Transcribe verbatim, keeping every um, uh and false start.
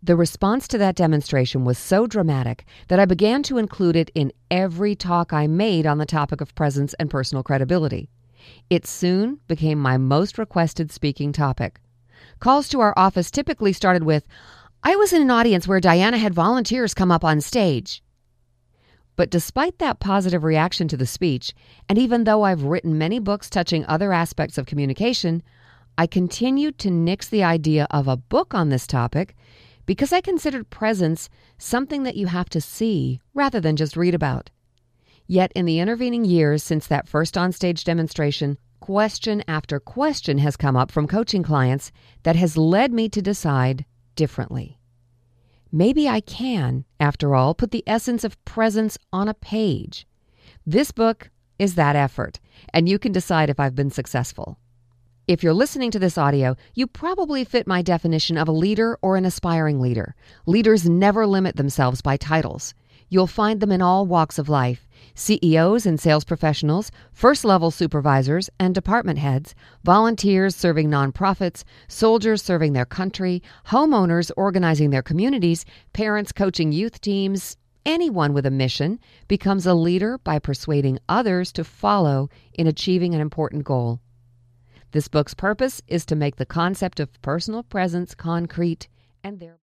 The response to that demonstration was so dramatic that I began to include it in every talk I made on the topic of presence and personal credibility. It soon became my most requested speaking topic. Calls to our office typically started with, "I was in an audience where Diana had volunteers come up on stage." But despite that positive reaction to the speech, and even though I've written many books touching other aspects of communication, I continued to nix the idea of a book on this topic because I considered presence something that you have to see rather than just read about. Yet in the intervening years since that first onstage demonstration, question after question has come up from coaching clients that has led me to decide differently. Maybe I can, after all, put the essence of presence on a page. This book is that effort, and you can decide if I've been successful. If you're listening to this audio, you probably fit my definition of a leader or an aspiring leader. Leaders never limit themselves by titles. You'll find them in all walks of life: C E Os and sales professionals, first-level supervisors and department heads, volunteers serving nonprofits, soldiers serving their country, homeowners organizing their communities, parents coaching youth teams. Anyone with a mission becomes a leader by persuading others to follow in achieving an important goal. This book's purpose is to make the concept of personal presence concrete and thereby